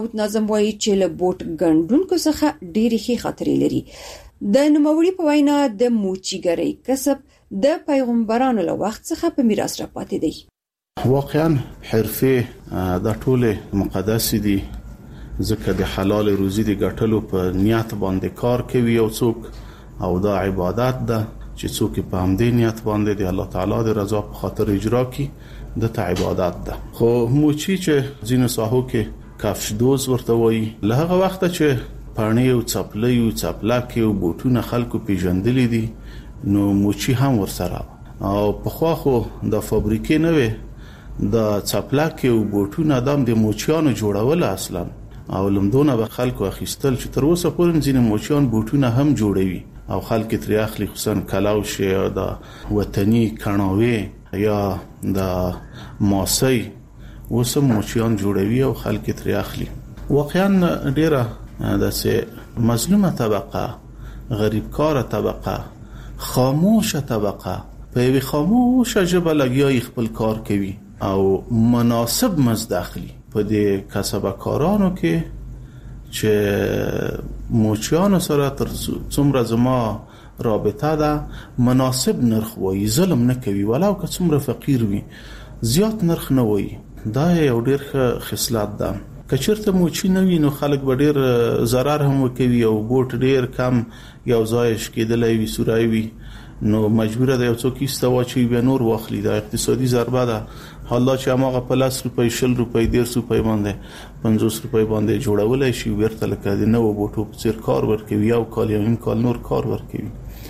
ناظم وایي چې له بوټ ګڼډونکو څخه ډېرې ښې خاطرې لري. د نوموړي په وینا د موچیګرۍ کسب د پیغمبرانو له وخت څخه په میراث راپاتې دی. واقعا حرفه د ټوله مقدس دي، ځکه د حلال روزي د ګټلو په نیت باندې کار کوي او څوک، او دا عبادت ده چې څوک په همدې نیت باندې د الله تعالی د رضا په خاطر اجرا کوي، د ته عبادت ده. خو موچی چې ځینو ساحو کې کفش دوز ورته وایي، له هغه وخته چې پاڼې او څپلۍ او څپلکې او بوټونه خلکو پیژندلې دي، نو موچی هم ورسره. او په خوا خو د فابریکې نه وي، د څپلکې او بوټونه د موچیانو جوړول اصلا، او لمدونه به خلکو اخیستل چې تر اوسه پورې ځینې موچیان بوټونه هم جوړوي او خلک ترې اخلي، خصوصا کلاوش یا د وطني کڼاوي یا د ماسي وسم موچیان جوړوي او خلک ترې اخلي. واقعا ډیره داسې مظلومه طبقه، غریبکاره طبقه، خاموشه طبقه په یوه خاموشه ژبه لګیای خپل کار کوي او مناسب مزد اخلي. په دې کسبکارانو کې چې موچیانو سره تر څومره زما رابطه ده، مناسب نرخ وایي، ظلم نه کوي، ولو که څومره فقیر وي زیات نرخ نه وایي. دا یو ډیر ښه خصلت ده. که چېرته موچی نه وي نو خلک به ډیر ضرر هم وکوي او بوټ ډیر کم یو ځای شکېدلی وي، سوری وي، نو مجبوره ده یو څوک ایسته واچوي بیا نور واخلي. دا اقتصادي ضربه ده. حالا چې هغه په 10 روپۍ 20 روپۍ 150 روپۍ باندې 50 روپۍ باندې جوړولای شي، ورته لکه د نو بوټو په څیر کار ورکوي، یو کال یا نیم کال نور کار ورکوي،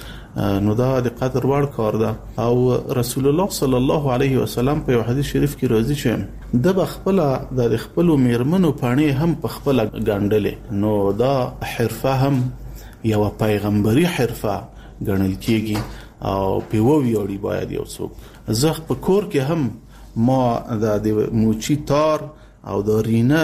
نو دا د قدر وړ کار ده. او رسول الله صلی الله علیه وسلم په یو حدیث شریف کې راځي چې د بخپل د خپل میرمنو پانی هم په خپل ګڼډلې، نو دا حرفه هم یو پیغمبري حرفه ګڼل کیږي او په ویاړي باید یو څوک. زه په کور کې هم ما د موچی تار او د رینه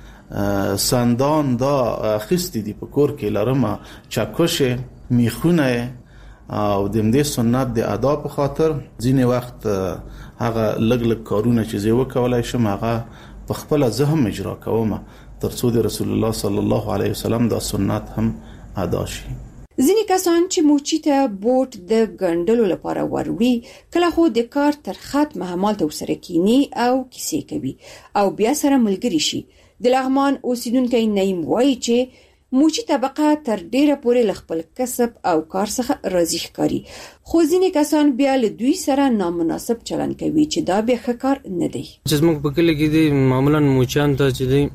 سندان دا خستی دی په کور کې لرم، چکشه میخونه او د دې سنت د ادا په خاطر ځینې وخت هغه لګ کارونه چې زه وکولای شم هغه په خپل ذهن اجرا کوم ترڅو د رسول الله صلی الله علیه وسلم دا سنت هم ادا شي. ځینې کسان چې موچی ته بوټ د ګڼډلو لپاره وروړي، کله خو د کار تر ختمه همالته ورسره کینی او کیسې کوي او بیا سره ملګري شي. د لغمان اوسیدونکی نعیم وایي چې موچی طبقه تر ډیره پورې له خپل کسب او کار څخه راضي ښکاري، خو ځینې کسان بیا له دوی سره نامناسب چلند کوي چې دا بیا ښه کار نه دی. چې موږ په کلی کې دي معمولا موچیان ته چې دی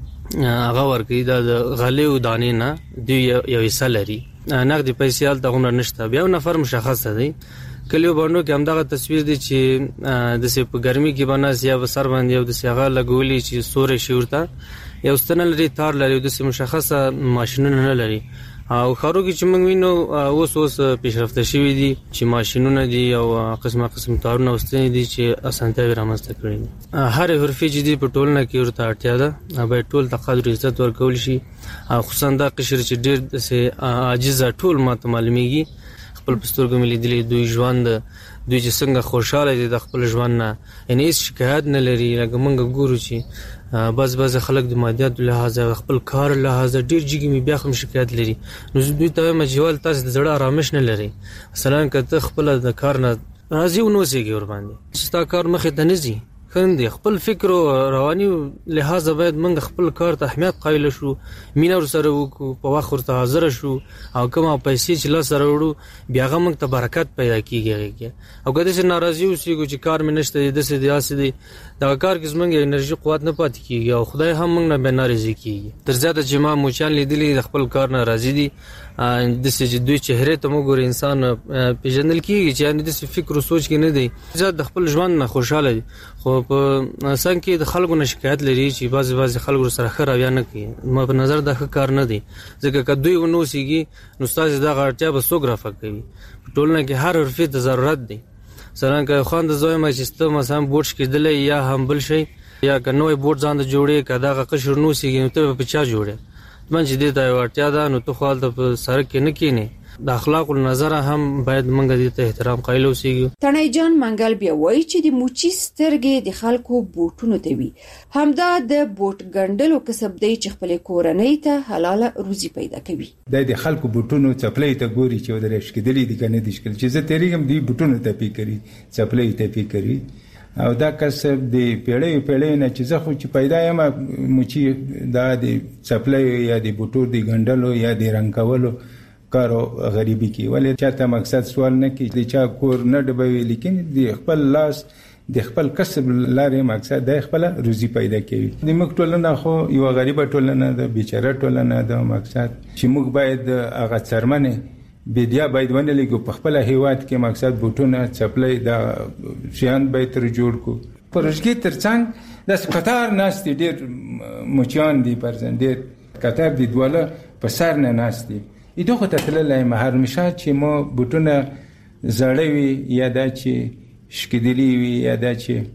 هغه ورکوي د غلې او دانې نه دی یو حصہ لري، نقد پیسې حالت غوړ نشته. بیا نفر مشخص دی. کلیو باندې کې همدغه تصویر دی چې د سې په ګرمي کې باندې یا سر باندې او د سیغه لګولي چې سورې شورته یو ستنه لري، تار لري، د سې مشخصه ماشينونه نه لري. او خارو کې چې موږ وینو اوس پیشرفته شوی دي چې ماشينونه دي او قسم تارونه واستنې دي چې اسانتیا رامنځته کړي. هر حرفي چې دی په ټولنه کې ورته اړتیا ده، به ټول تقدر عزت ورکول شي. خصوصا دا قشر چې ډېر سه عاجز ټول ماته معلومیږي، خپل پسترګو ملي دي دوی ژوند دوی چې څنګه خوشاله دي د خپل ژوند نه، یعنی هیڅ شکایت نه لري. لکه موږ ګورو چې بعض خلک د مادیات لحاظ خپل کار لحاظ ډیر جګی می بیا هم شکایت لري. نو دوی ته مجوال تاسو د زړه آرامش نه لري. مثلا کته خپل د کار نه راضي ونو سيږي ور باندې ستا کار مخه ته نزي خندي، خپل فکر او رواني لحاظ باید موږ خپل کار ته اهمیت قایل شو، مینه ور سره وکړو، په وخت ورته حاضر شو او کومه پیسې چې لا سره وړو بیا موږ ته برکت پیدا کیږي. او کله چې ناراضي اوسېږو چې کار مې نشته د سې دیاسې دی دا کار کې زمونږ انرژي قوت نه پاتې کیږي او خدای هم موږ نه به ناراضي کیږي. تر زیاته چې ما موچان لیدلې د خپل کار نه راضي دي، د سې دوی چهره ته موږ انسان پیژندل کیږي چې یعنی د فکر او سوچ کې نه دی، زیات د خپل ژوند نه خوشاله دي. خو په څنګه کې د خلکو نه شکایت لري چې بعض خلکو سره خره بیا نه کوي. ما په نظر دا کار نه دی، ځکه که دوی ونو سیږي نو ستاسو د غړتیا به سوګرافه کوي. په ټولنه کې هر حرفي ته ضرورت دی. مثلا که خوان د زوی ما چې ست مثلا بوټ کېدلې یا هم بل شي یا که نوې بوټ ځان د جوړې کدا قشر نو سیږي نو ته په چا جوړې من چې دې ته ورتیا ده، نو ته خپل د سره کې نه کینې د اخلاق نظر هم باید موږ دې ته احترام قایل اوسېږو. تڼي جان منګل بیا وایي چې د موچي سترګې د خلکو بوټونو ته وي. همدا د بوټ ګنډلو کسب دی چې خپل کورنۍ ته حلاله روزي پیدا کوي. د خلکو بوټونو چپلې ته ګوري چې ودرې شکدلې دي کنه دي شکل چې زه تیریږم دی بوټونو ته پی کوي چپلې ته پی کوي او دا کسب دی پیړې نه چې زه خو چې پیدا یم موچی دا دی چپلې یا دی بوټو دی ګنډلو یا دی رنگ کولو کارو غریبي کی ولې چاته مقصد سوال نه کی چې چا کور نه ډبوي لیکن دی خپل لاس د خپل کسب لارې مقصد د خپل روزي پیدا کوي. د موږ ټولنه خو یو غریبه ټولنه ده بیچاره ټولنه ده مقصد چې موږ باید هغه څرمنه بیا باید ونلګو په خپل هیواد کې مقصد بوټونه چپلې دا شیان به تر جوړ کو پرشګي ترڅنګ د قطار ناس دي ډېر موچیان دي پرځندې قطار دي دواله په سر نه ناس دي ایدو خو ته تللای مهر مشه چې مو بوټونه زړوي یا دا چې شکدلی وي یا دا چې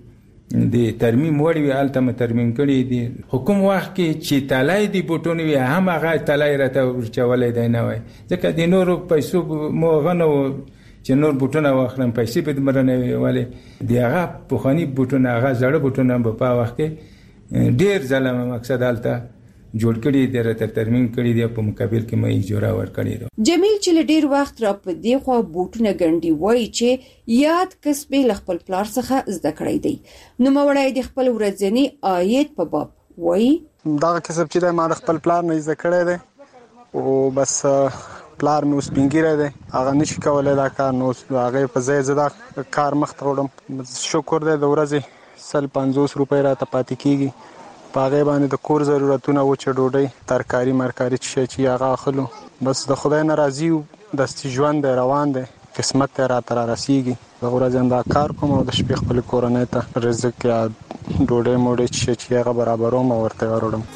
د ترمیم وړي وي الته ترمیم کړي دي حکومت وخت کې چې تلای دي بوټونه وي هم هغه تلای راته ورچولې دی نه وای ځکه د نورو پیسو مو غنو چې نور بوټونه واخلم پیسې په دمرنه ویلې دی هغه پوخانی بوټونه هغه زړه بوټونه په وخت کې ډیر ظلم مقصد الته جوړ کړي د رته ترمیم کړي دی په مقابل کې مې جوړا ور کړی دی. جمیل چې ډیر وخت را په دی خو بوټونه ګنډي وای چې یاد کسب له خپل پلار څخه زده کړی دی. نو مړای د خپل ورځنی عاید په باب وای دا کسب چې د ما خپل پلار نه زده کړی دی او بس پلار مې اوس بنګیره دی هغه نشي کولای دا کار نو هغه په ځای زدا کار مخ ته وړم شکر دی د ورځې 50 روپۍ را ته پاتې کیږي پاغه باندې د کور ضرورتونه و چې ډوډۍ ترکاری مرکاری چې هغه اخلو بس د خدای ناراضي د ژوند روان دی قسمت را تر رسیږي د ورځې دا کار کوم او د شپې خپل کورنۍ ته رزق یا ډوډۍ موډۍ چې هغه برابروم ورته وروړم.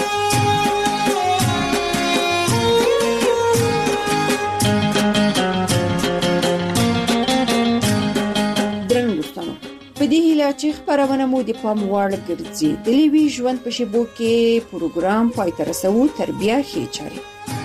په دې هیله چې خبرونه مو د پام وړ ګرځي د لیوي ژوند په شبو کې پروګرام پای ته رسو تربیه ښه چاري.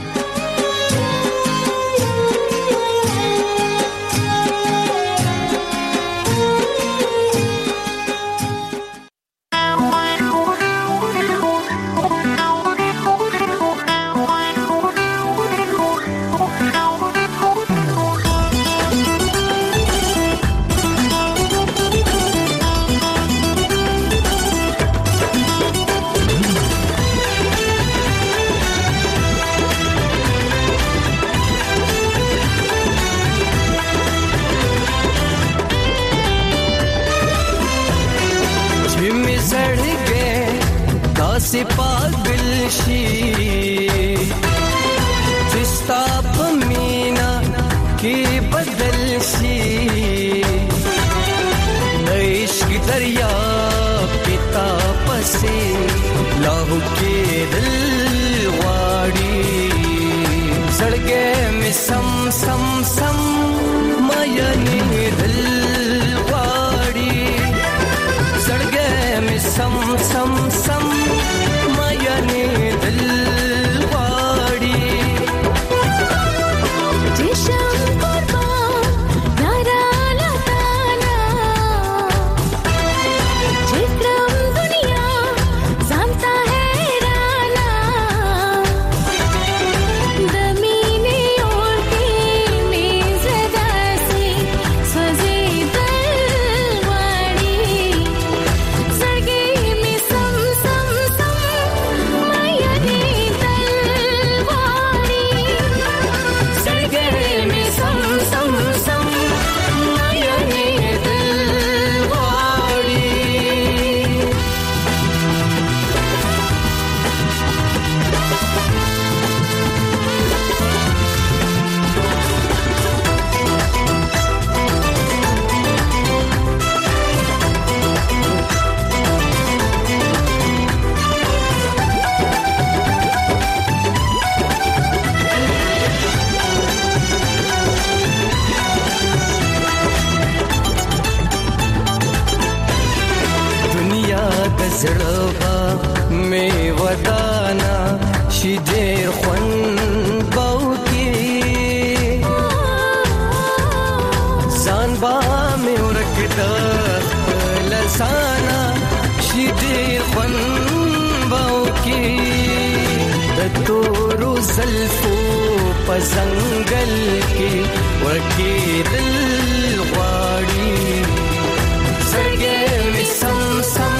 से पागल शी जिस्ता पमीना के बदल शी इश्क दरिया पिता पसे लाहू के दिल वाड़ी सड़गे में सम सम सम मायने दिल वाड़ी सड़गे में सम सम सम मायने दिल वाड़ी زړه مې ودانا شي ډېر خوند باو کې د تورو زلفو په ځنګل کې ورکېدل غواړي. زړګی مې سم سم